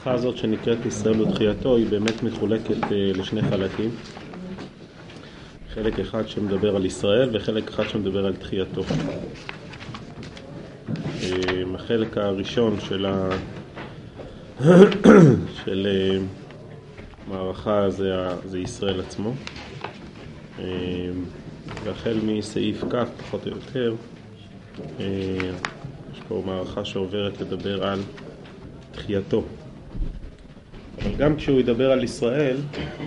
המערכה הזאת שנקראת ישראל ותחייתו היא באמת מחולקת לשני חלקים. חלק אחד שמדבר על ישראל וחלק אחד שמדבר על תחייתו. החלק הראשון של המערכה זה ישראל עצמו. והחל מסעיף כ' פחות או יותר יש פה מערכה שעוברת לדבר על תחייתו. אבל גם כשהוא ידבר על ישראל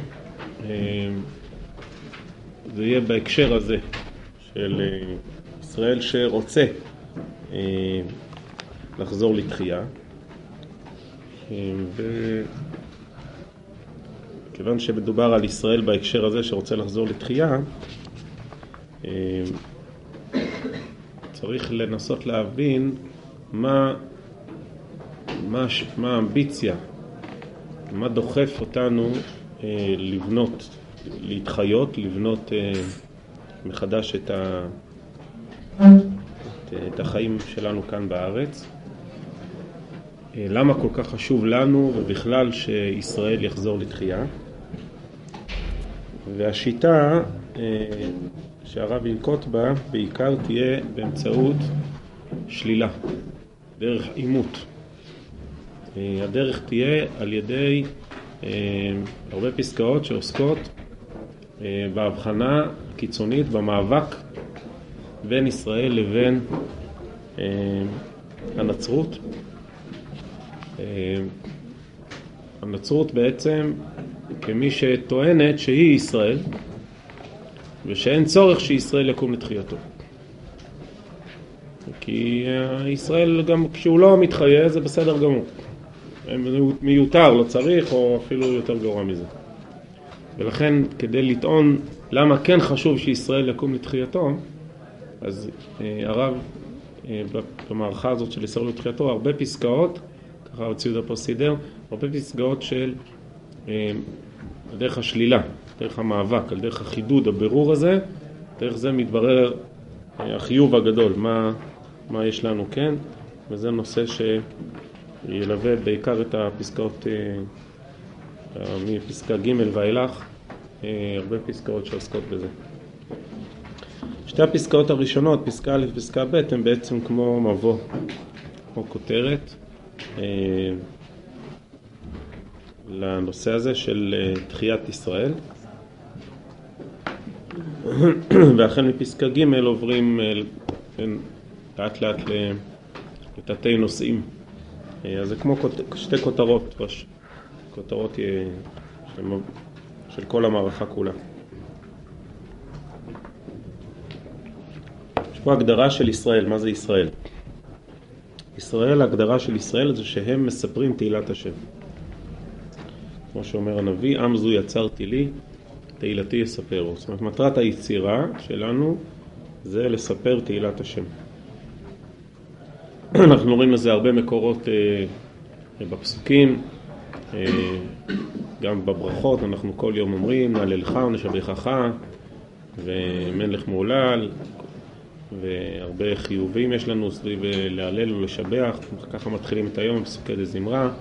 זה יהיה בהקשר הזה של ישראל שרוצה לחזור לתחייה, וכיוון שמדובר על ישראל בהקשר הזה שרוצה לחזור לתחייה, צריך לנסות להבין מה האמביציה, מה דוחף אותנו לבנות, להתחיות, לבנות מחדש את החיים שלנו כאן בארץ. למה כל כך חשוב לנו ובכלל שישראל יחזור לתחייה. והשיטה שהרב ינקוט בה בעיקר תהיה באמצעות שלילה, דרך עימות. הדרך תהיה על ידי הרבה פסקאות שעוסקות בהבחנה קיצונית, במאבק בין ישראל לבין הנצרות. הנצרות בעצם כמי שטוענת שהיא ישראל ושאין צורך שישראל יקום לתחייתו, כי ישראל גם כשהוא לא מתחיה זה בסדר גמור, מיותר, לא צריך, או אפילו יותר גרוע מזה. ולכן כדי לטעון למה כן חשוב שישראל יקום לתחייתו, אז הרב במערכה הזאת של ישראל לתחייתו הרבה פסקאות, ככה הוציאו את פה סידר, הרבה פסקאות של דרך השלילה, דרך המאבק, על דרך החידוד, הבירור הזה, דרך זה מתברר החיוב הגדול, מה יש לנו כן, וזה נושא שילווה בעיקר את הפסקאות מפסקה ג' ואילך, הרבה פסקאות שעוסקות בזה. שתי הפסקאות הראשונות, פסקה א' ופסקה ב', הן בעצם כמו מבוא, כמו כותרת לנושא הזה של תחיית ישראל. ואחרי מפסקה ג' עוברים לאט לאט לתתי נושאים. אז זה כמו שתי כותרות, כותרות של כל המערכה כולה. יש פה הגדרה של ישראל. מה זה ישראל? ישראל, ההגדרה של ישראל זה שהם מספרים תהילת השם. כמו שאומר הנביא, עם זו יצרתי לי, תהילתי יספרו. זאת אומרת, מטרת היצירה שלנו זה לספר תהילת השם. אנחנו רואים לזה הרבה מקורות בפסוקים, גם בברכות, אנחנו כל יום אומרים, נהללך ונשבחך, ומלך מעולל, והרבה חיובים יש לנו סביב להלל ולשבח, ככה מתחילים את היום בפסוקי דזמרה.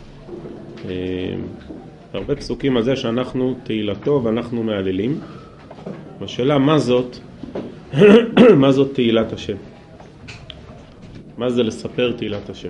הרבה פסוקים על זה שאנחנו תהילתו ואנחנו מהללים. השאלה מה זאת? מה זאת תהילת השם? מה זה לספר תהילת השם?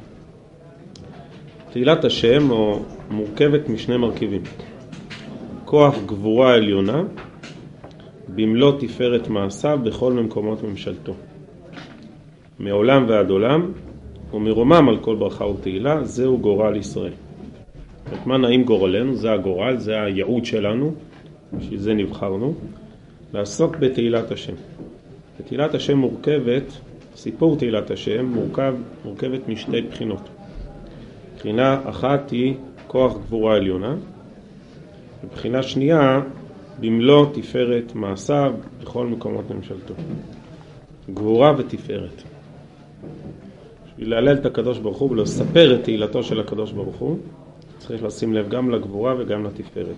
תהילת השם מורכבת משני מרכיבים. כוח גבורה עליונה, במלוא תפארת מעשיו בכל מקומות ממשלתו. מעולם ועד עולם, ומרומם על כל ברכה ותהילה, זהו גורל ישראל. את מה נעים גורלנו? זה הגורל, זה הייעוד שלנו, בשביל זה נבחרנו, לעסוק בתהילת השם. תהילת השם מורכבת, סיפור תהילת השם מורכבת משתי בחינות. בחינה אחת היא כוח גבורה עליונה, ובחינה שנייה במלוא תפארת מעשיו בכל מקומות ממשלתו. גבורה ותפארת. בשביל להלל את הקדוש ברוך הוא ולספר את תהילתו של הקדוש ברוך הוא, צריך לשים לב גם לגבורה וגם לתפארת.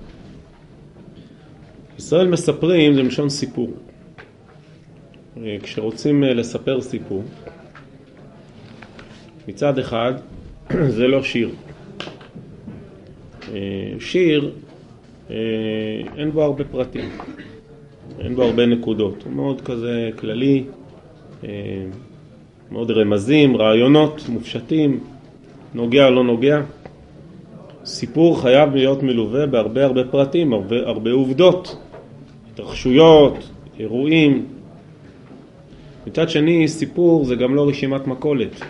ישראל מספרים זה מלשון סיפור. כשרוצים לספר סיפור, מצד אחד זה לא שיר. שיר, אין בו הרבה פרטים, אין בו הרבה נקודות, הוא מאוד כזה כללי, מאוד רמזים, רעיונות, מופשטים, נוגע או לא נוגע. סיפור חייב להיות מלווה בהרבה הרבה פרטים, הרבה עובדות, התרחשויות, אירועים. מצד שני, סיפור זה גם לא רשימת מכולת.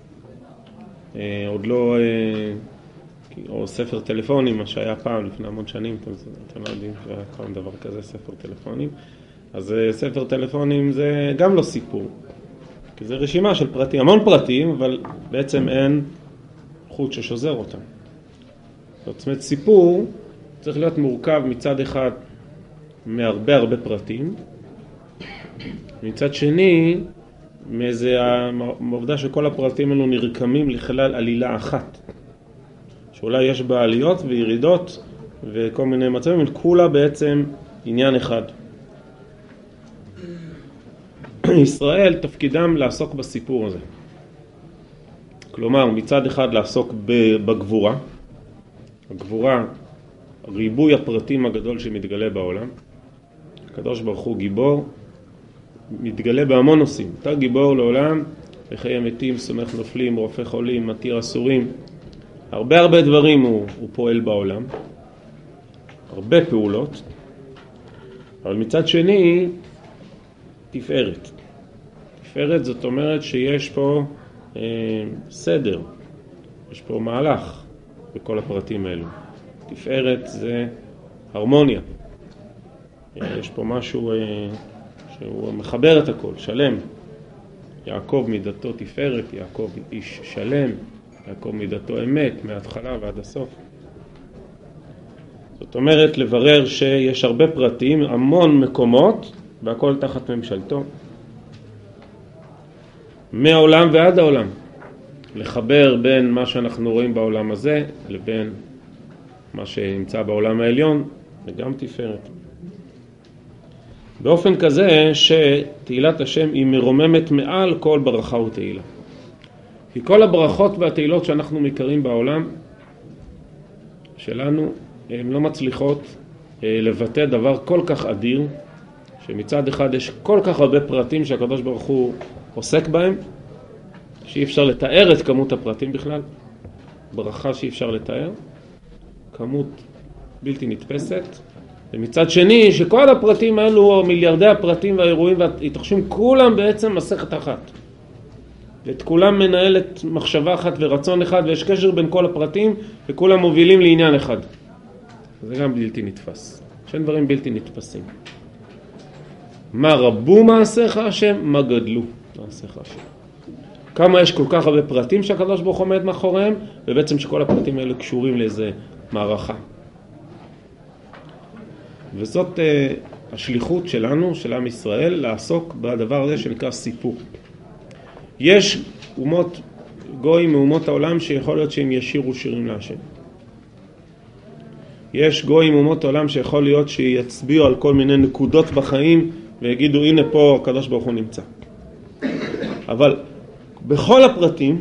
עוד לא, או ספר טלפונים, מה שהיה פעם לפני המון שנים, אתם לא יודעים שהיה פעם דבר כזה, ספר טלפונים. אז ספר טלפונים זה גם לא סיפור, כי זה רשימה של פרטים, המון פרטים, אבל בעצם אין חוט ששוזר אותם. זאת אומרת, סיפור צריך להיות מורכב מצד אחד מהרבה הרבה פרטים, מצד שני, מאיזה העובדה שכל הפרטים האלו נרקמים לכלל עלילה אחת, שאולי יש בה עליות וירידות וכל מיני מצבים, אבל כולה בעצם עניין אחד. ישראל תפקידם לעסוק בסיפור הזה. כלומר, מצד אחד לעסוק בגבורה, הגבורה, ריבוי הפרטים הגדול שמתגלה בעולם. הקדוש ברוך הוא גיבור, מתגלה בהמון נושאים. אתה גיבור לעולם, בחיי מתים, סומך נופלים, רופא חולים, מתיר אסורים. הרבה דברים הוא פועל בעולם, הרבה פעולות. אבל מצד שני, תפארת. תפארת זאת אומרת שיש פה סדר, יש פה מהלך בכל הפרטים האלו. תפארת זה הרמוניה. יש פה משהו שהוא מחבר את הכל, שלם. יעקב מידתו תפארת, יעקב איש שלם, יעקב מידתו אמת, מההתחלה ועד הסוף. זאת אומרת, לברר שיש הרבה פרטים, המון מקומות, והכל תחת ממשלתו. מהעולם ועד העולם. לחבר בין מה שאנחנו רואים בעולם הזה, לבין מה שנמצא בעולם העליון, וגם תפארת. באופן כזה שתהילת השם היא מרוממת מעל כל ברכה ותהילה. כי כל הברכות והתהילות שאנחנו מכירים בעולם שלנו, הן לא מצליחות לבטא דבר כל כך אדיר, שמצד אחד יש כל כך הרבה פרטים שהקדוש ברוך הוא עוסק בהם, שאי אפשר לתאר את כמות הפרטים בכלל, ברכה שאי אפשר לתאר, כמות בלתי נתפסת, ומצד שני שכל הפרטים האלו, מיליארדי הפרטים והאירועים והתרחשים, כולם בעצם מסכת אחת. ואת כולם מנהלת מחשבה אחת ורצון אחד, ויש קשר בין כל הפרטים, וכולם מובילים לעניין אחד. זה גם בלתי נתפס. שני דברים בלתי נתפסים. מה רבו מעשיך השם, מה גדלו מעשיך השם. כמה יש כל כך הרבה פרטים שהקדוש ברוך עומד מאחוריהם, ובעצם שכל הפרטים האלה קשורים לאיזה מערכה. וזאת השליחות שלנו, של עם ישראל, לעסוק בדבר הזה שנקרא סיפור. יש אומות גויים מאומות העולם שיכול להיות שהם ישירו שירים להשם. יש גויים מאומות העולם שיכול להיות שיצביעו על כל מיני נקודות בחיים ויגידו הנה פה הקדוש ברוך הוא נמצא. אבל בכל הפרטים,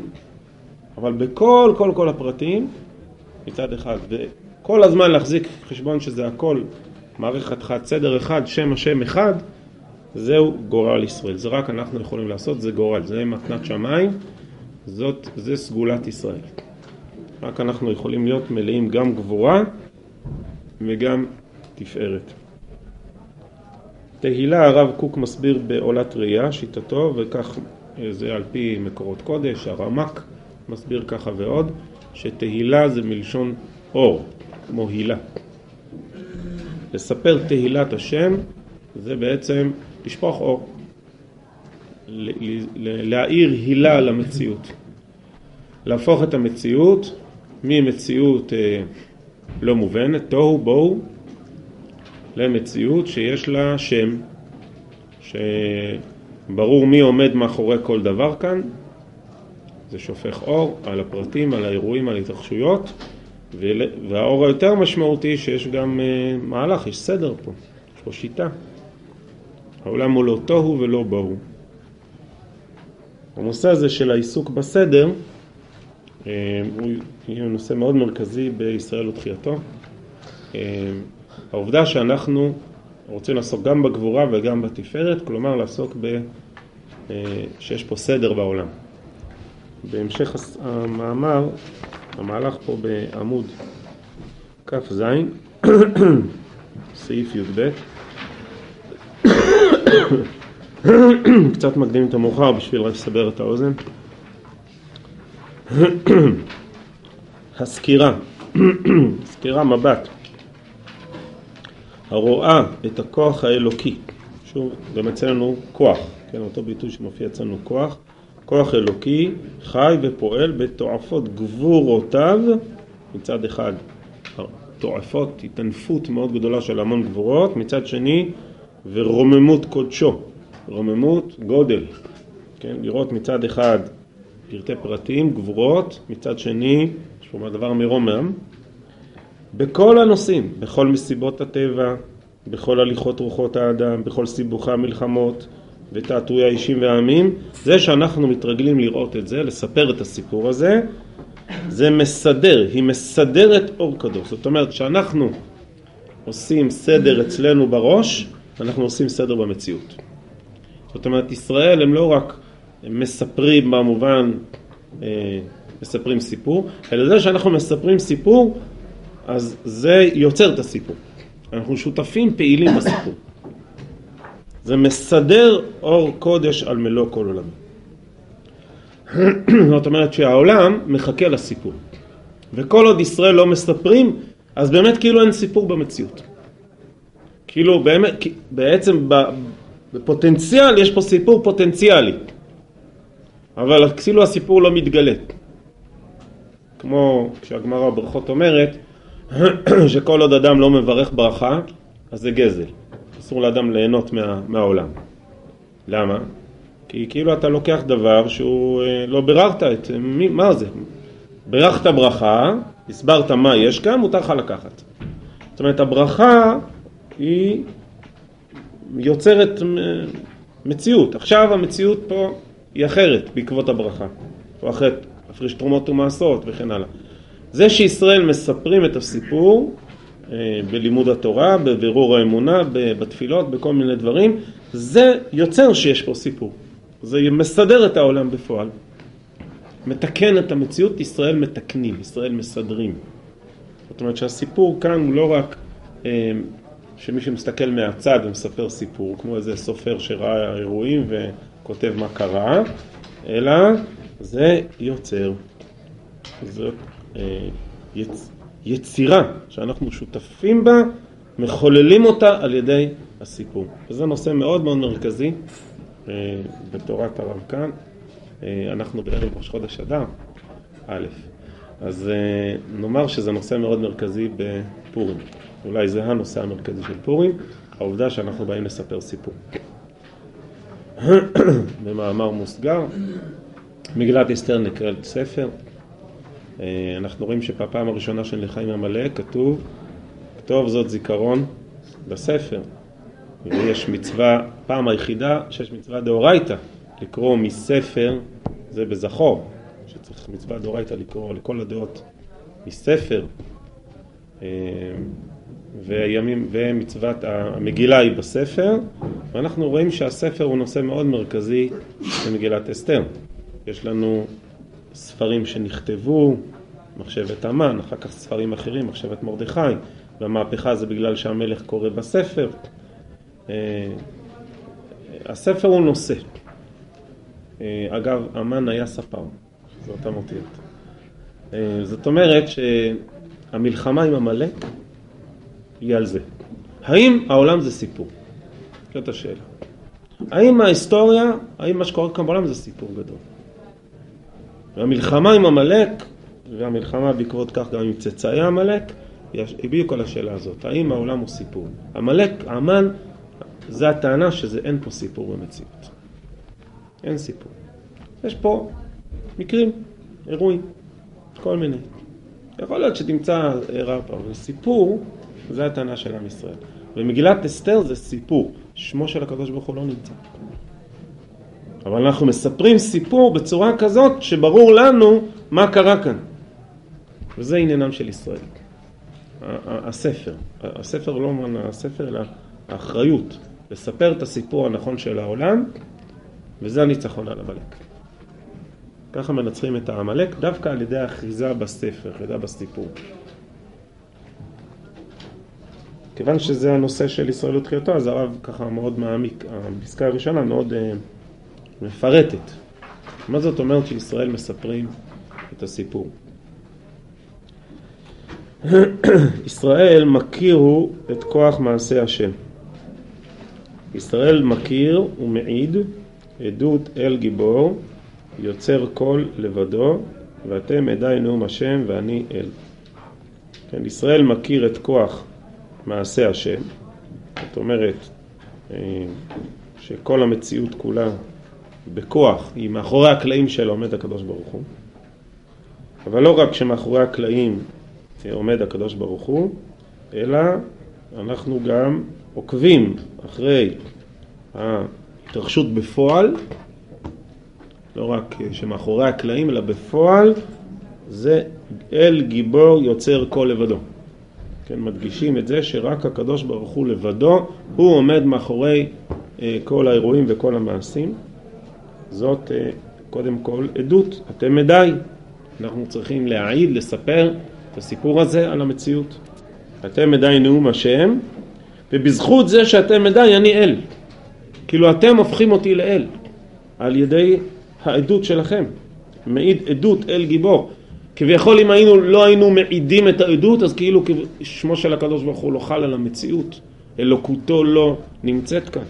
כל הפרטים מצד אחד, וכל הזמן להחזיק חשבון שזה הכל מערכת אחת, סדר אחד, שם השם אחד, זהו גורל ישראל. זה רק אנחנו יכולים לעשות, זה גורל, זה מתנת שמיים, זה סגולת ישראל. רק אנחנו יכולים להיות מלאים גם גבורה וגם תפארת. תהילה הרב קוק מסביר בעולת ראייה, שיטתו, וכך זה על פי מקורות קודש, הרמק מסביר ככה ועוד, שתהילה זה מלשון אור, כמו הילה. לספר תהילת השם זה בעצם לשפוך אור, להאיר הילה למציאות, להפוך את המציאות ממציאות לא מובנת, תוהו בוהו, למציאות שיש לה שם, שברור מי עומד מאחורי כל דבר כאן. זה שופך אור על הפרטים, על האירועים, על התרחשויות, והאור היותר משמעותי שיש גם מהלך, יש סדר פה, יש פה שיטה. העולם הוא לא תוהו ולא בוהו. הנושא הזה של העיסוק בסדר הוא נושא מאוד מרכזי בישראל ותחייתו. העובדה שאנחנו רוצים לעסוק גם בגבורה וגם בתפארת, כלומר לעסוק שיש פה סדר בעולם. בהמשך המאמר, המהלך פה בעמוד כף זין, סעיף י"ב. קצת מקדים את המאוחר בשביל רק לסבר את האוזן. הסקירה, סקירה מבט, הרואה את הכוח האלוקי, שוב, גם אצלנו כוח, כן, אותו ביטוי שמופיע אצלנו כוח, כוח אלוקי חי ופועל בתועפות גבורותיו, מצד אחד תועפות, התענפות מאוד גדולה של המון גבורות, מצד שני ורוממות קודשו, רוממות גודל, כן, לראות מצד אחד פרטי פרטים, גבורות, מצד שני, יש פה דבר מרומם, בכל הנושאים, בכל מסיבות הטבע, בכל הליכות רוחות האדם, בכל סיבוכי המלחמות ותעתועי האישים והעמים, זה שאנחנו מתרגלים לראות את זה, לספר את הסיפור הזה, זה מסדר, היא מסדרת אור קדוש. זאת אומרת, שאנחנו עושים סדר אצלנו בראש, אנחנו עושים סדר במציאות. זאת אומרת, ישראל הם לא רק מספרים במובן, מספרים סיפור, אלא זה שאנחנו מספרים סיפור, אז זה יוצר את הסיפור. אנחנו שותפים פעילים בסיפור. זה מסדר אור קודש על מלוא כל עולמי. זאת אומרת שהעולם מחכה לסיפור. וכל עוד ישראל לא מספרים, אז באמת כאילו אין סיפור במציאות. כאילו באמת, בעצם בפוטנציאל יש פה סיפור פוטנציאלי. אבל כאילו הסיפור לא מתגלה. כמו כשהגמרא בברכות אומרת, שכל עוד אדם לא מברך ברכה, אז זה גזל. אסור לאדם ליהנות מהעולם. למה? כי כאילו אתה לוקח דבר שהוא לא ביררת את מה זה. בירכת ברכה, הסברת מה יש כאן, מותר לך לקחת. זאת אומרת, הברכה היא יוצרת מציאות. עכשיו המציאות פה היא אחרת בעקבות הברכה. או אחרת, הפריש תרומות ומעשרות וכן הלאה. זה שישראל מספרים את הסיפור בלימוד התורה, בבירור האמונה, בתפילות, בכל מיני דברים, זה יוצר שיש פה סיפור. זה מסדר את העולם בפועל. מתקן את המציאות, ישראל מתקנים, ישראל מסדרים. זאת אומרת שהסיפור כאן הוא לא רק שמי שמסתכל מהצד ומספר סיפור, כמו איזה סופר שראה אירועים וכותב מה קרה, אלא זה יוצר. זאת יצירה שאנחנו שותפים בה, מחוללים אותה על ידי הסיפור. וזה נושא מאוד מאוד מרכזי בתורת הרב כאן. אנחנו בערב ראש חודש אדר, א', אז נאמר שזה נושא מאוד מרכזי בפורים. אולי זה הנושא המרכזי של פורים, העובדה שאנחנו באים לספר סיפור. במאמר מוסגר, מגילת אסתר נקראת ספר. אנחנו רואים שבפעם הראשונה של לחיים עמלק כתוב, כתוב זאת זיכרון בספר. ויש מצווה, פעם היחידה שיש מצווה דאורייתא, לקרוא מספר, זה בזכור, שצריך מצווה דאורייתא לקרוא לכל הדעות מספר, ומצוות המגילה היא בספר, ואנחנו רואים שהספר הוא נושא מאוד מרכזי במגילת אסתר. יש לנו ספרים שנכתבו, מחשבת המן, אחר כך ספרים אחרים, מחשבת מרדכי, והמהפכה זה בגלל שהמלך קורא בספר. הספר הוא נושא. אגב, המן היה ספר, זאת המותיית. זאת אומרת שהמלחמה עם עמלק היא על זה. האם העולם זה סיפור? זאת השאלה. האם ההיסטוריה, האם מה שקורה כאן בעולם זה סיפור גדול? והמלחמה עם עמלק, והמלחמה בעקבות כך גם עם צאצאי עמלק, היא בדיוק על השאלה הזאת. האם העולם הוא סיפור? עמלק, המן, זה הטענה שאין פה סיפור במציאות. אין סיפור. יש פה מקרים, אירועים, כל מיני. יכול להיות שתמצא אירע פה, אבל סיפור זה הטענה של עם ישראל. ומגילת אסתר זה סיפור. שמו של הקדוש ברוך הוא לא נמצא. אבל אנחנו מספרים סיפור בצורה כזאת שברור לנו מה קרה כאן. וזה עניינם של ישראל. הספר לא אומר הספר, אלא האחריות. לספר את הסיפור הנכון של העולם, וזה הניצחון על עמלק. ככה מנצחים את העמלק, דווקא על ידי האחיזה בספר, אחיזה בסיפור. כיוון שזה הנושא של ישראל ותחייתו, אז הרב ככה מאוד מעמיק. הפסקה הראשונה מאוד מפרטת. מה זאת אומרת שישראל מספרים את הסיפור? ישראל מכירו את כוח מעשה השם. ישראל מכיר ומעיד עדות אל גיבור, יוצר קול לבדו, ואתם עדיי נאום השם ואני אל. כן, ישראל מכיר את כוח מעשה השם. זאת אומרת שכל המציאות כולה בכוח, היא מאחורי הקלעים שלה עומד הקדוש ברוך הוא. אבל לא רק שמאחורי הקלעים עומד הקדוש ברוך הוא, אלא אנחנו גם עוקבים אחרי ההתרחשות בפועל, לא רק שמאחורי הקלעים, אלא בפועל, זה אל גיבור יוצר קול לבדו. כן, מדגישים את זה שרק הקדוש ברוך הוא לבדו, הוא עומד מאחורי כל האירועים וכל המעשים. זאת קודם כל עדות, אתם עדיי. אנחנו צריכים להעיד, לספר את הסיפור הזה על המציאות. אתם עדיי נאום השם, ובזכות זה שאתם עדיי אני אל. כאילו אתם הופכים אותי לאל, על ידי העדות שלכם. מעיד עדות אל גיבור. כביכול אם לא היינו מעידים את העדות, אז כאילו שמו של הקדוש ברוך הוא לא חל על המציאות. אלוקותו לא נמצאת כאן.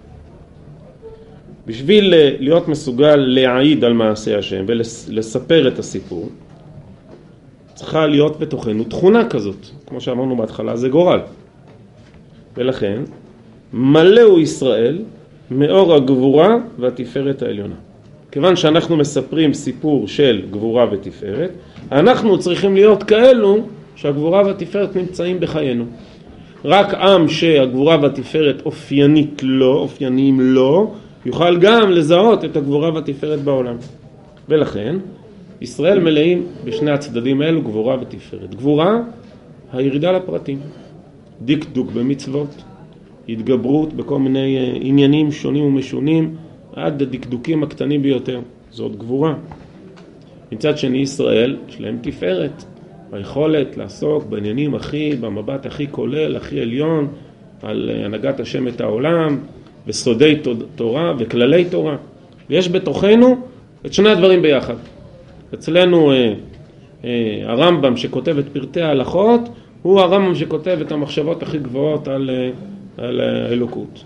בשביל להיות מסוגל להעיד על מעשה השם ולספר את הסיפור, צריכה להיות בתוכנו תכונה כזאת. כמו שאמרנו בהתחלה, זה גורל. ולכן, מלאו ישראל מאור הגבורה והתפארת העליונה. כיוון שאנחנו מספרים סיפור של גבורה ותפארת, אנחנו צריכים להיות כאלו שהגבורה והתפארת נמצאים בחיינו. רק עם שהגבורה והתפארת אופיינית לו, אופייניים לו, יוכל גם לזהות את הגבורה והתפארת בעולם. ולכן, ישראל מלאים בשני הצדדים האלו, גבורה ותפארת. גבורה, הירידה לפרטים. דקדוק במצוות, התגברות בכל מיני עניינים שונים ומשונים, עד הדקדוקים הקטנים ביותר. זאת גבורה. מצד שני, ישראל יש להם תפארת. היכולת לעסוק בעניינים במבט הכי כולל, הכי עליון, על הנהגת השם את העולם, וסודי תורה וכללי תורה. ויש בתוכנו את שני הדברים ביחד. אצלנו הרמב"ם שכותב את פרטי ההלכות, הוא הרמב"ם שכותב את המחשבות הכי גבוהות על האלוקות.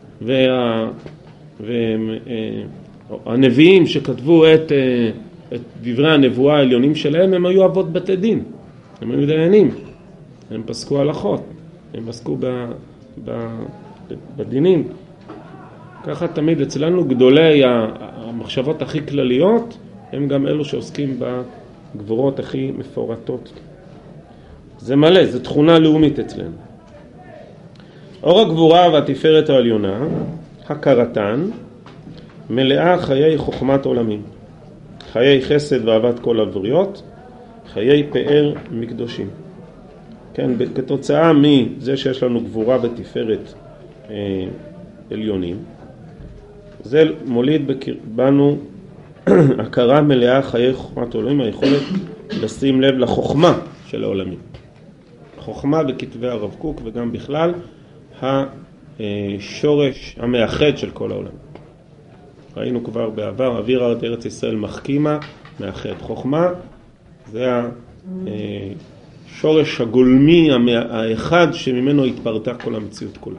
והנביאים שכתבו את דברי הנבואה העליונים שלהם, הם היו אבות בתי דין. הם היו דיינים. הם פסקו הלכות. הם פסקו בדינים. ככה תמיד אצלנו גדולי המחשבות הכי כלליות, הם גם אלו שעוסקים בגבורות הכי מפורטות. זה מלא, זה תכונה לאומית אצלנו. אור הגבורה והתפארת העליונה, הכרתן, מלאה חיי חוכמת עולמים. חיי חסד ואהבת כל הבריות, חיי פאר מקדושים. כן, כתוצאה מזה שיש לנו גבורה ותפארת עליונים, זה מוליד בנו הכרה מלאה חיי חוכמת עולמים, היכולת לשים לב לחוכמה של העולמים. חוכמה בכתבי הרב קוק וגם בכלל השורש המאחד של כל העולם. ראינו כבר בעבר, אוויר ארץ ישראל מחכימה, מאחד. חוכמה זה השורש הגולמי האחד שממנו התפרטה כל המציאות כולה.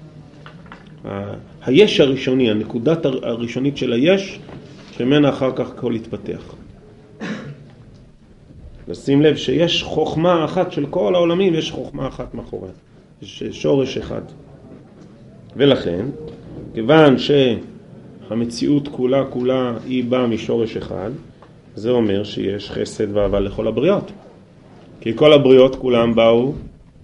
היש הראשוני, הנקודת הראשונית של היש, שממנה אחר כך הכל התפתח. לשים לב שיש חוכמה אחת של כל העולמים, יש חוכמה אחת מאחוריה. יש שורש אחד. ולכן, כיוון שהמציאות כולה היא באה משורש אחד, זה אומר שיש חסד ואהבה לכל הבריות. כי כל הבריות כולם באו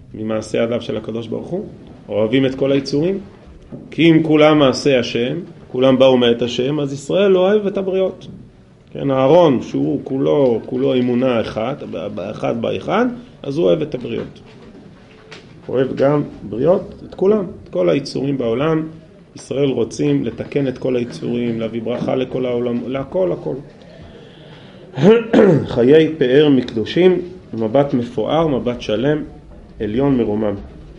ממעשה ידיו של הקדוש ברוך הוא, אוהבים את כל היצורים. כי אם כולם מעשה השם, כולם באו מאת השם, אז ישראל לא אוהב את הבריות. כן, הארון שהוא כולו אמונה אחד באחד, אז הוא אוהב את הבריות. הוא אוהב גם בריות, את כולם, את כל היצורים בעולם. ישראל רוצים לתקן את כל היצורים, להביא ברכה לכל העולם, להכל, הכל. חיי פאר מקדושים, מבט מפואר, מבט שלם, עליון מרומם.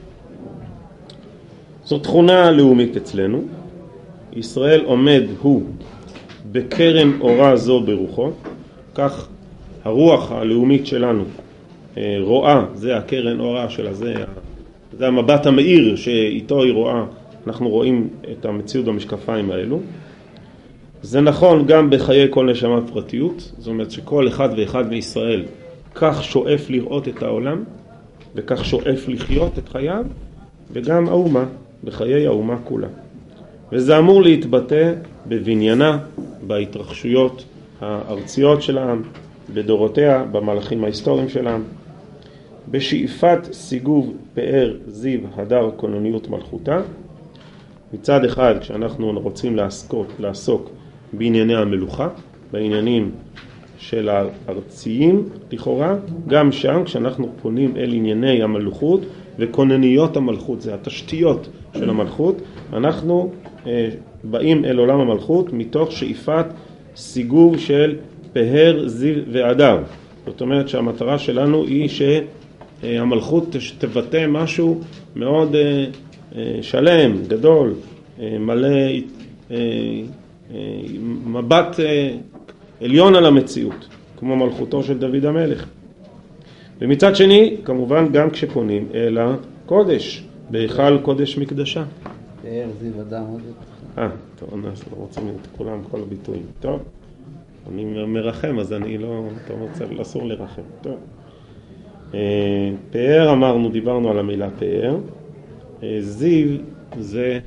זו תכונה לאומית אצלנו. ישראל עומד הוא בקרן אורה זו ברוחו, כך הרוח הלאומית שלנו רואה, זה הקרן אורה שלה, זה המבט המאיר שאיתו היא רואה, אנחנו רואים את המציאות במשקפיים האלו. זה נכון גם בחיי כל נשמה פרטיות, זאת אומרת שכל אחד ואחד מישראל כך שואף לראות את העולם, וכך שואף לחיות את חייו, וגם האומה, בחיי האומה כולה. וזה אמור להתבטא בבניינה, בהתרחשויות הארציות של העם, בדורותיה, במהלכים ההיסטוריים של העם, בשאיפת סיגוב פאר זיו הדר כונניות מלכותה. מצד אחד, כשאנחנו רוצים לעסוק בענייני המלוכה, בעניינים של הארציים לכאורה, גם שם כשאנחנו פונים אל ענייני המלכות וכונניות המלכות, זה התשתיות של המלכות, אנחנו באים אל עולם המלכות מתוך שאיפת סיגוב של פאר זיו והדר. זאת אומרת שהמטרה שלנו היא שהמלכות תבטא משהו מאוד שלם, גדול, מלא מבט עליון על המציאות, כמו מלכותו של דוד המלך. ומצד שני, כמובן גם כשפונים אל הקודש, בהיכל קודש מקדשה. פאר זיו הדר, טוב, אנחנו לא רוצים את כולם, כל הביטויים. טוב, אני מרחם, אז אני לא, טוב, אסור לרחם. טוב. פאר אמרנו, דיברנו על המילה פאר. זיו זה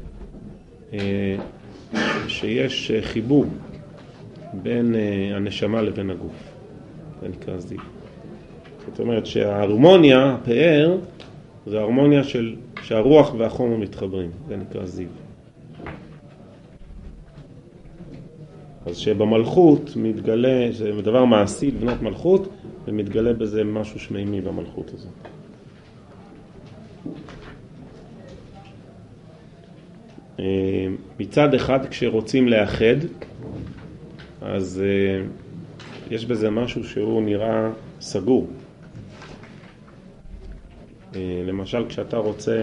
שיש חיבור בין הנשמה לבין הגוף. זה נקרא זיו. זאת אומרת שההרמוניה, הפאר, זה ההרמוניה שהרוח והחומר מתחברים. זה נקרא זיו. אז שבמלכות מתגלה, זה דבר מעשי לבנות מלכות, ומתגלה בזה משהו שמימי במלכות הזאת. מצד אחד כשרוצים לאחד, אז יש בזה משהו שהוא נראה סגור. למשל כשאתה רוצה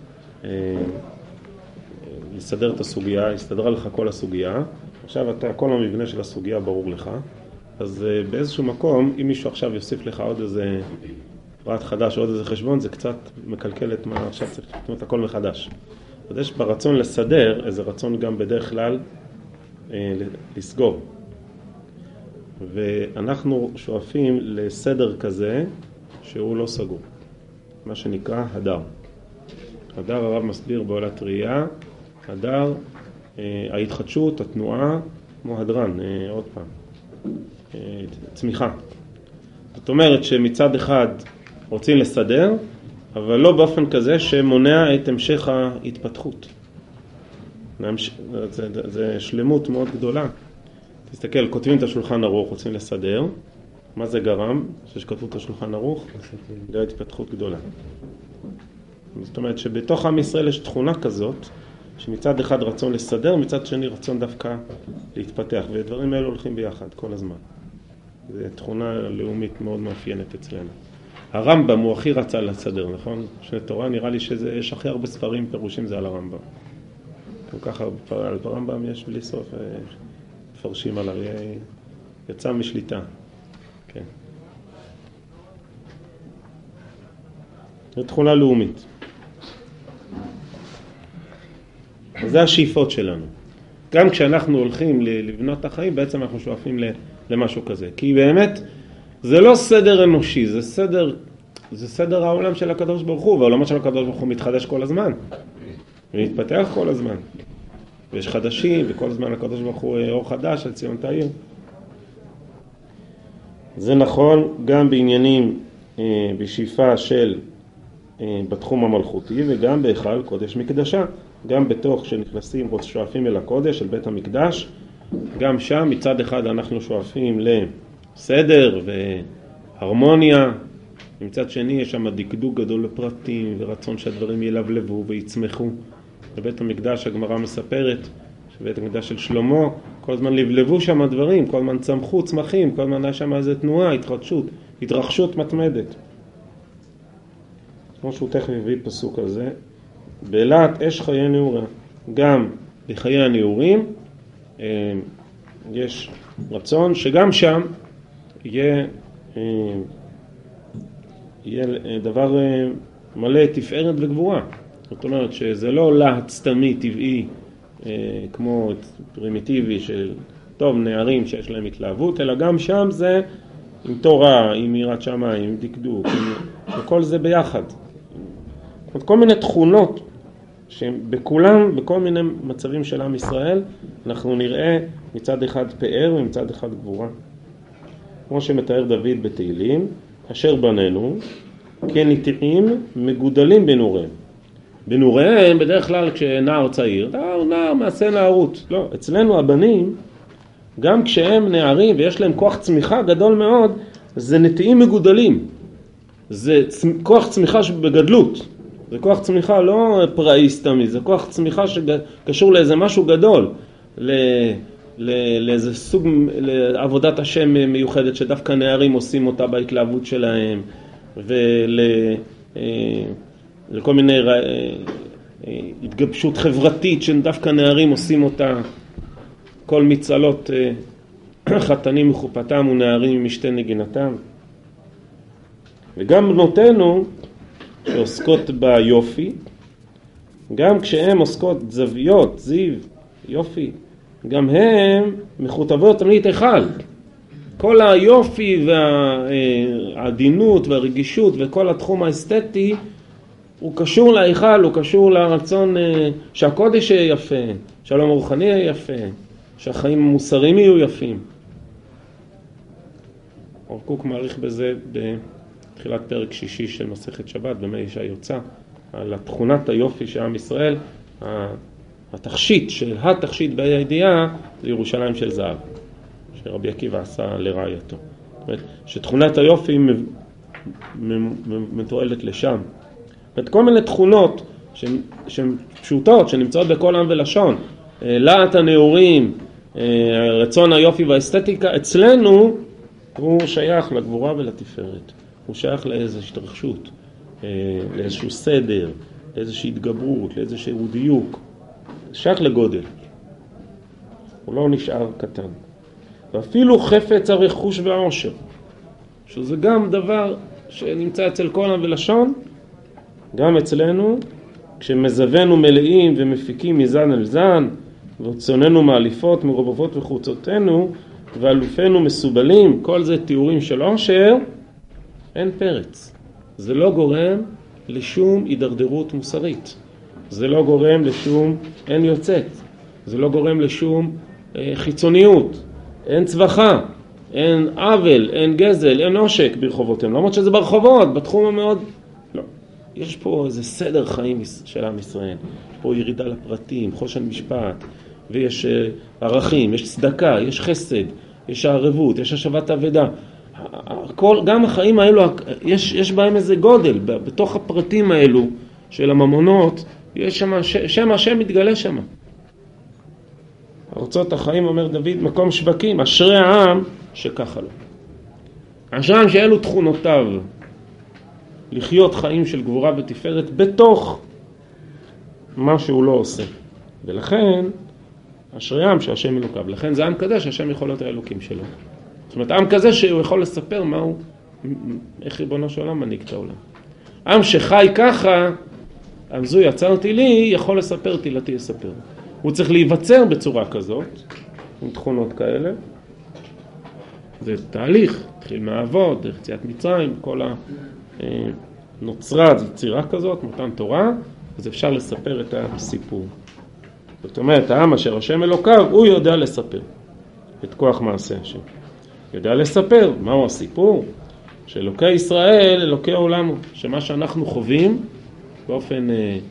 לסדר את הסוגיה, הסתדרה לך כל הסוגיה, עכשיו כל המבנה של הסוגיה ברור לך, אז באיזשהו מקום, אם מישהו עכשיו יוסיף לך עוד איזה פרט חדש, עוד איזה חשבון, זה קצת מקלקל את מה עכשיו צריך לקנות הכל מחדש. אז יש ברצון לסדר, איזה רצון גם בדרך כלל לסגור. ואנחנו שואפים לסדר כזה שהוא לא סגור, מה שנקרא הדר. הדר הרב מסביר בעולת ראייה, הדר, ההתחדשות, התנועה, כמו הדרן, עוד פעם, צמיחה. זאת אומרת שמצד אחד רוצים לסדר, אבל לא באופן כזה שמונע את המשך ההתפתחות. זה שלמות מאוד גדולה. תסתכל, כותבים את השולחן ערוך, רוצים לסדר. מה זה גרם? שכתבו את השולחן ערוך? זה התפתחות גדולה. זאת אומרת שבתוך עם ישראל יש תכונה כזאת, שמצד אחד רצון לסדר, מצד שני רצון דווקא להתפתח. ודברים האלה הולכים ביחד כל הזמן. זו תכונה לאומית מאוד מאפיינת אצלנו. הרמב"ם הוא הכי רצה לסדר, נכון? שני תורה, נראה לי שיש הכי הרבה ספרים פירושים זה על הרמב"ם. ככה על הרמב"ם יש בלי סוף מפרשים עליו, יצא משליטה. כן. זו תכונה לאומית. זה השאיפות שלנו. גם כשאנחנו הולכים לבנות את החיים, בעצם אנחנו שואפים למשהו כזה. כי באמת, זה לא סדר אנושי, זה סדר העולם של הקדוש ברוך הוא, והעולם של הקדוש ברוך הוא מתחדש כל הזמן. ומתפתח כל הזמן. ויש חדשים, וכל הזמן הקדוש ברוך הוא אור חדש על ציון תאיר. זה נכון גם בעניינים בשאיפה של בתחום המלכותי, וגם בהיכל קודש מקדשה. גם בתוך שנכנסים שואפים אל הקודש, אל בית המקדש, גם שם מצד אחד אנחנו שואפים לסדר והרמוניה, מצד שני יש שם דקדוק גדול לפרטים ורצון שהדברים ילבלבו ויצמחו. בבית המקדש הגמרא מספרת שבית המקדש של שלמה כל הזמן לבלבו שם הדברים, כל הזמן צמחו צמחים, כל הזמן היה שם איזו תנועה, התרחשות מתמדת. כמו שהוא תכף הביא פסוק הזה, באילת אש חיי נעורה. גם בחיי הנעורים יש רצון שגם שם יהיה דבר מלא תפארת וגבורה. זאת אומרת שזה לא להט סתמי טבעי כמו פרימיטיבי של טוב נערים שיש להם התלהבות, אלא גם שם זה עם תורה, עם יראת שמיים, עם דקדוק, וכל זה ביחד. כל מיני תכונות שבכולם, בכל מיני מצבים של עם ישראל, אנחנו נראה מצד אחד פאר ומצד אחד גבורה. כמו שמתאר דוד בתהילים, אשר בנינו כנטעים מגודלים בנעוריהם. בנעוריהם בדרך כלל כשנער צעיר, הוא נער מעשה נערות. לא, אצלנו הבנים, גם כשהם נערים ויש להם כוח צמיחה גדול מאוד, זה נטעים מגודלים. זה כוח צמיחה בגדלות. זה כוח צמיחה לא פראי סתמי, זה כוח צמיחה שקשור לאיזה משהו גדול, לאיזה סוג, לעבודת השם מיוחדת שדווקא נערים עושים אותה בהתלהבות שלהם, ולכל מיני התגבשות חברתית שדווקא נערים עושים אותה, כל מצלות חתנים מחופתם ונערים משתי נגינתם. וגם בנותינו שעוסקות ביופי, גם כשהן עוסקות זוויות, זיו, יופי, גם הן מכותבות תמיד אחד. כל היופי והעדינות והרגישות וכל התחום האסתטי הוא קשור להיכל, הוא קשור לרצון שהקודש יהיה יפה, שהעולם הרוחני יהיה יפה, שהחיים המוסריים יהיו יפים. הרב קוק מעריך בזה בתחילת פרק שישי של מסכת שבת, במי אישה יוצא, על תכונת היופי של עם ישראל, התכשיט של התכשיט בידיעה זה ירושלים של זהב, שרבי עקיבא עשה לרעייתו. זאת אומרת, שתכונת היופי מתועלת לשם. זאת כל מיני תכונות שהן פשוטות, שנמצאות בכל עם ולשון. להט הנעורים, רצון היופי והאסתטיקה, אצלנו הוא שייך לגבורה ולתפארת. הוא שייך לאיזושהי התרחשות, לאיזשהו סדר, לאיזושהי התגברות, לאיזשהו דיוק. שייך לגודל. הוא לא נשאר קטן. ואפילו חפץ הרכוש והעושר, שזה גם דבר שנמצא אצל כל עם ולשון, גם אצלנו, כשמזוונו מלאים ומפיקים מזן אל זן, ורצוננו מאליפות, מרובבות וחוצותינו, ואלופינו מסובלים, כל זה תיאורים של עושר, אין פרץ. זה לא גורם לשום הידרדרות מוסרית. זה לא גורם לשום, אין יוצאת. זה לא גורם לשום חיצוניות. אין צווחה, אין עוול, אין גזל, אין עושק ברחובותינו. למרות שזה ברחובות, בתחום המאוד... לא. יש פה איזה סדר חיים של עם ישראל. יש פה ירידה לפרטים, חושן משפט, ויש ערכים, יש צדקה, יש חסד, יש הערבות, יש השבת אבדה. גם החיים האלו, יש בהם איזה גודל. בתוך הפרטים האלו של הממונות, יש שם השם מתגלה שם. ארצות החיים, אומר דוד, מקום שווקים, אשרי העם שככה לו. אשרי העם שאלו תכונותיו, לחיות חיים של גבורה ותפארת בתוך מה שהוא לא עושה. ולכן, אשרי העם שהשם אלוקיו. לכן זה עם כזה שהשם יכול להיות האלוקים שלו. זאת אומרת, עם כזה שהוא יכול לספר מהו, איך ריבונו של עולם מנהיג את העולם. עם שחי ככה, עם זו יצרתי לי, יכול לספר תהילתי יספר. הוא צריך להיווצר בצורה כזאת, עם תכונות כאלה. זה תהליך, התחיל מהאבות, דרך יציאת מצרים, כל הנוצרה, זו יצירה כזאת, מתן תורה, אז אפשר לספר את הסיפור. זאת אומרת, העם אשר השם אלוקיו, הוא יודע לספר את כוח מעשה השם. יודע לספר מהו הסיפור? שאלוקי ישראל, אלוקי העולם, שמה שאנחנו חווים באופן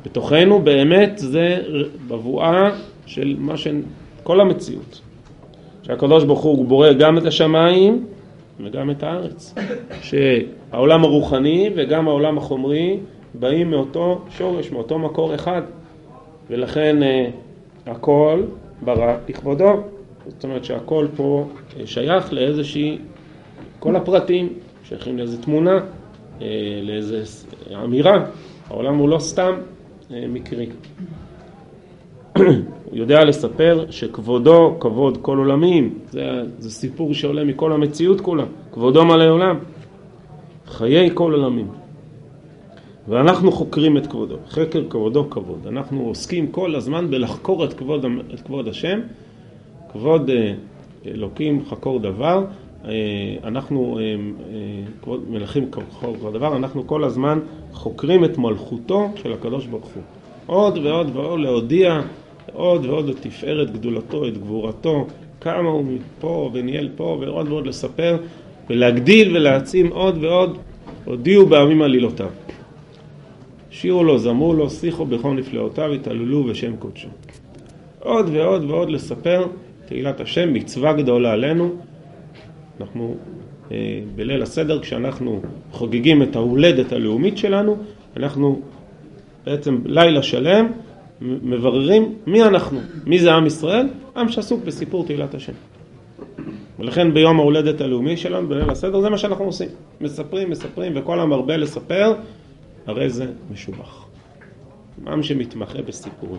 בתוכנו באמת זה בבואה של כל המציאות. שהקדוש ברוך הוא בורא גם את השמיים וגם את הארץ. שהעולם הרוחני וגם העולם החומרי באים מאותו שורש, מאותו מקור אחד. ולכן הכל ברא לכבודו. זאת אומרת שהכל פה שייך לאיזושהי, כל הפרטים שייכים לאיזו תמונה, לאיזו אמירה. העולם הוא לא סתם מקרי. הוא יודע לספר שכבודו כבוד כל עולמים. זה סיפור שעולה מכל המציאות כולה. כבודו מלא עולם. חיי כל עולמים. ואנחנו חוקרים את כבודו. חקר כבודו כבוד. אנחנו עוסקים כל הזמן בלחקור את כבוד השם. כבוד אלוקים חקור דבר. אנחנו מלכים חקור דבר. אנחנו כל הזמן חוקרים את מלכותו של הקדוש ברוך הוא. עוד ועוד ועוד להודיע, עוד ועוד לתפארת גדולתו, את גבורתו, כמה הוא פה וניהל פה, ועוד ועוד לספר ולהגדיל ולהעצים עוד ועוד. הודיעו בעמים עלילותיו. שירו לו, זמרו לו, שיחו בכל נפלאותיו, התעללו בשם קודשו. עוד ועוד ועוד לספר תהילת השם, מצווה גדולה עלינו. אנחנו בליל הסדר, כשאנחנו חוגגים את ההולדת הלאומית שלנו, אנחנו בעצם לילה שלם מבררים מי אנחנו, מי זה עם ישראל, עם שעסוק בסיפור תהילת השם. ולכן ביום ההולדת הלאומי שלנו, בליל הסדר, זה מה שאנחנו עושים. מספרים, וכל המרבה לספר, הרי זה משובח. עם שמתמחה בסיפורים.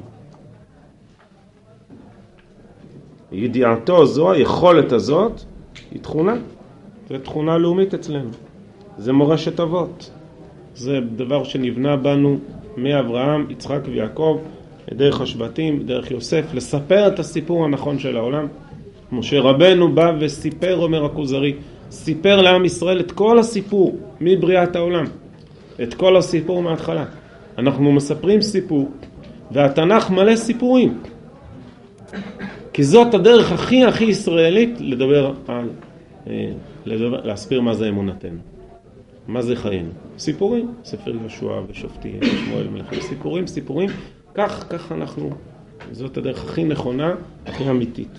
ידיעתו זו, היכולת הזאת, היא תכונה. זו תכונה לאומית אצלנו. זה מורשת אבות. זה דבר שנבנה בנו מאברהם, יצחק ויעקב, דרך השבטים, דרך יוסף, לספר את הסיפור הנכון של העולם. משה רבנו בא וסיפר, אומר הכוזרי, סיפר לעם ישראל את כל הסיפור מבריאת העולם. את כל הסיפור מההתחלה. אנחנו מספרים סיפור, והתנ"ך מלא סיפורים. כי זאת הדרך הכי ישראלית לדבר על, להסביר מה זה אמונתנו. מה זה חיינו. סיפורים, ספר יהושע ושופטים, שמואל מלכים, סיפורים. כך אנחנו, זאת הדרך הכי נכונה, הכי אמיתית.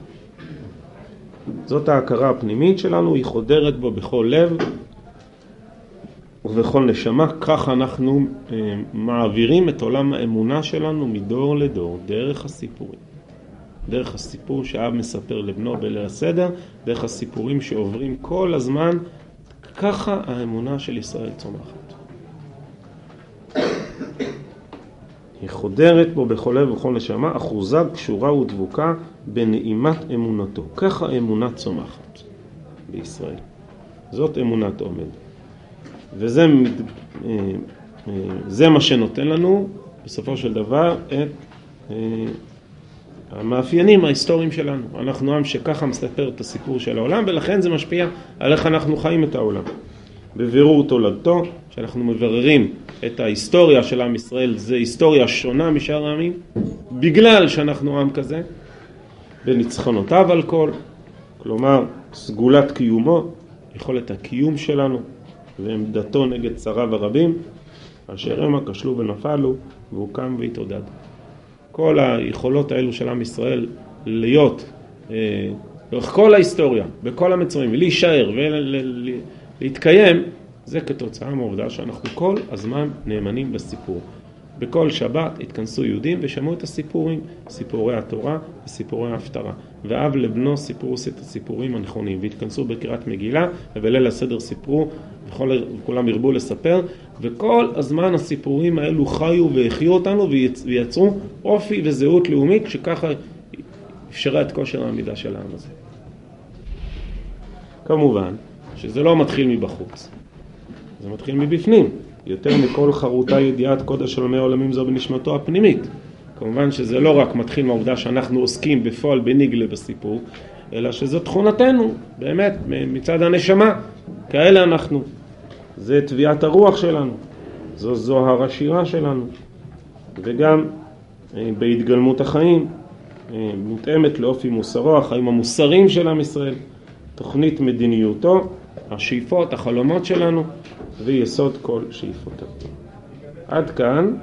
זאת ההכרה הפנימית שלנו, היא חודרת בו בכל לב ובכל נשמה. כך אנחנו מעבירים את עולם האמונה שלנו מדור לדור, דרך הסיפורים. דרך הסיפור שאב מספר לבנו בליל הסדר, דרך הסיפורים שעוברים כל הזמן, ככה האמונה של ישראל צומחת. היא חודרת בו בכל לב ובכל נשמה, אחוזה, קשורה ודבוקה בנעימת אמונתו. ככה האמונה צומחת בישראל. זאת אמונת עומד. וזה מה שנותן לנו בסופו של דבר את המאפיינים ההיסטוריים שלנו. אנחנו עם שככה מספר את הסיפור של העולם, ולכן זה משפיע על איך אנחנו חיים את העולם. בבירור תולדתו, שאנחנו מבררים את ההיסטוריה של עם ישראל, זה היסטוריה שונה משאר העמים, בגלל שאנחנו עם כזה, בניצחונותיו על כל, כלומר סגולת קיומו, יכולת הקיום שלנו, ועמדתו נגד צריו הרבים, אשר המה כשלו ונפלו, והוא קם והתעודד. כל היכולות האלו של עם ישראל להיות לאורך כל ההיסטוריה, בכל המצרים, להישאר ולהתקיים, זה כתוצאה מהעובדה שאנחנו כל הזמן נאמנים לסיפור. בכל שבת התכנסו יהודים ושמעו את הסיפורים, סיפורי התורה וסיפורי ההפטרה. ואב לבנו סיפרו את הסיפורים הנכונים, והתכנסו בקריאת מגילה, ובליל הסדר סיפרו, וכולם הרבו לספר, וכל הזמן הסיפורים האלו חיו והחיו אותנו, ויצרו אופי וזהות לאומית, שככה אפשרה את כושר העמידה של העם הזה. כמובן שזה לא מתחיל מבחוץ, זה מתחיל מבפנים. יותר מכל חרוטה ידיעת קודש עולמי העולמים זו בנשמתו הפנימית. כמובן שזה לא רק מתחיל מהעובדה שאנחנו עוסקים בפועל בניגלה בסיפור, אלא שזו תכונתנו, באמת, מצד הנשמה. כאלה אנחנו. זה תביעת הרוח שלנו. זו זוהר השירה שלנו. וגם בהתגלמות החיים, מותאמת לאופי מוסרו, החיים המוסריים של עם ישראל, תוכנית מדיניותו, השאיפות, החלומות שלנו, ויסוד כל שאיפותיו. עד כאן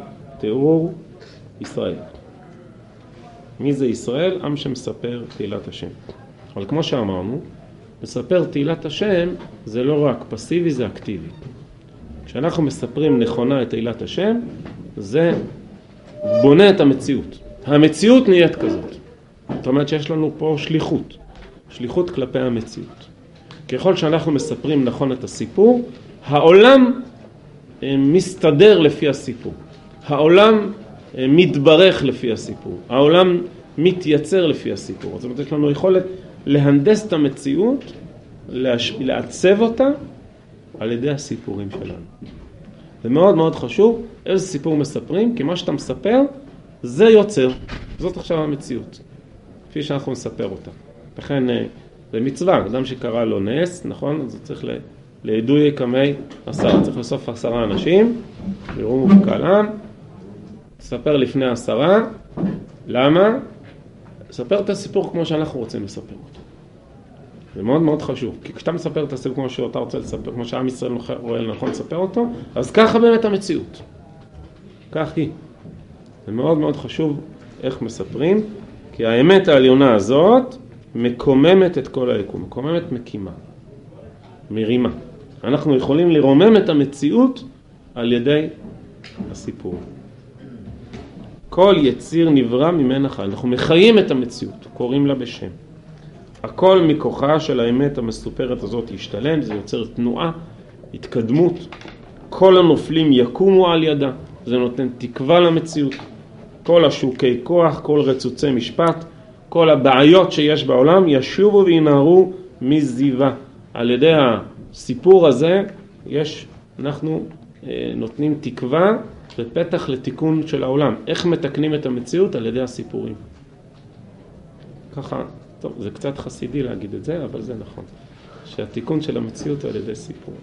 תיאור ישראל. מי זה ישראל? עם שמספר תהילת השם. אבל כמו שאמרנו, מספר תהילת השם זה לא רק פסיבי, זה אקטיבי. כשאנחנו מספרים נכונה את תהילת השם, זה בונה את המציאות. המציאות נהיית כזאת. זאת אומרת שיש לנו פה שליחות כלפי המציאות. ככל שאנחנו מספרים נכון את הסיפור, העולם מסתדר לפי הסיפור. העולם מתברך לפי הסיפור. העולם מתייצר לפי הסיפור. זאת אומרת, יש לנו יכולת להנדס את המציאות, לעצב אותה על ידי הסיפורים שלנו. זה מאוד מאוד חשוב איזה סיפור מספרים, כי מה שאתה מספר זה יוצר. זאת עכשיו המציאות, כפי שאנחנו נספר אותה. לכן זה מצווה, אדם שקרא לו נס, נכון? אז צריך לעדוי יקמי 10, צריך לסוף 10 אנשים, יראו קהלם, תספר לפני 10, למה? ספר את הסיפור כמו שאנחנו רוצים לספר אותו. זה מאוד מאוד חשוב, כי כשאתה מספר את הסיפור כמו שאתה רוצה לספר, כמו שעם ישראל רואה לנכון לספר אותו, אז ככה באמת המציאות. כך היא. זה מאוד מאוד חשוב איך מספרים, כי האמת העליונה הזאת מקוממת את כל היקום, מקוממת מקימה, מרימה. אנחנו יכולים לרומם את המציאות על ידי הסיפור. כל יציר נברא ממנה חי. אנחנו מחיים את המציאות, קוראים לה בשם. הכל מכוחה של האמת המסופרת הזאת ישתלם, זה יוצר תנועה, התקדמות. כל הנופלים יקומו על ידה, זה נותן תקווה למציאות. כל השוקי כוח, כל רצוצי משפט, כל הבעיות שיש בעולם ישובו וינערו מזיבה. על ידי הסיפור הזה אנחנו נותנים תקווה ופתח לתיקון של העולם. איך מתקנים את המציאות? על ידי הסיפורים. ככה, טוב, זה קצת חסידי להגיד את זה, אבל זה נכון. שהתיקון של המציאות הוא על ידי סיפור.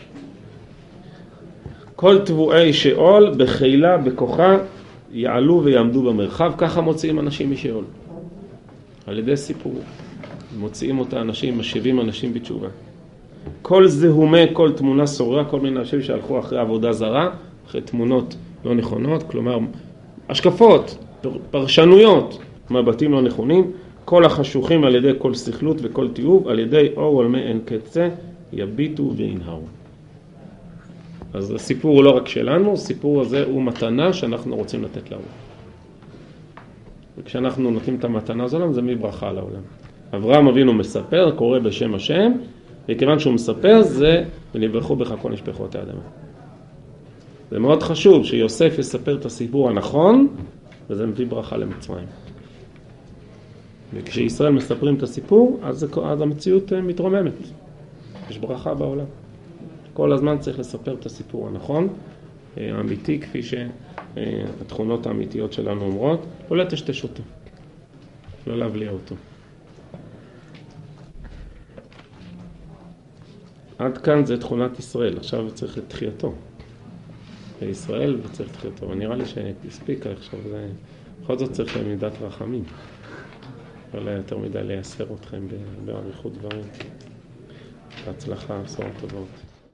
כל תבואי שאול בחילה, בכוחה, יעלו ויעמדו במרחב. ככה מוציאים אנשים משאול. על ידי סיפור. מוציאים אותה אנשים, משיבים אנשים בתשובה. כל זהומי, כל תמונה סוררה, כל מיני אנשים שהלכו אחרי עבודה זרה, אחרי תמונות לא נכונות, כלומר, השקפות, פרשנויות, מבטים לא נכונים, כל החשוכים על ידי כל סכלות וכל תיעוב, על ידי אור עולמי אין קצה, יביטו וינהרו. אז הסיפור הוא לא רק שלנו, הסיפור הזה הוא מתנה שאנחנו רוצים לתת לעולם. וכשאנחנו נותנים את המתנה הזו, זה מברכה לעולם. אברהם אבינו מספר, קורא בשם השם, וכיוון שהוא מספר זה, ונברכו בך כל נשפחות האדמה. זה מאוד חשוב שיוסף יספר את הסיפור הנכון, וזה מביא ברכה למצרים. וכשישראל מספרים את הסיפור, אז המציאות מתרוממת. יש ברכה בעולם. כל הזמן צריך לספר את הסיפור הנכון, האמיתי, כפי שהתכונות האמיתיות שלנו אומרות, לא לטשטש אותו, לא להבליע אותו. עד כאן זה תכונת ישראל, עכשיו צריך את תחייתו. בישראל וצריך תחייתו, ונראה לי שהספיק עכשיו, בכל זאת צריך מידת רחמים. לא יותר מדי לייסר אתכם באריכות דברים. בהצלחה, בשורות טובות.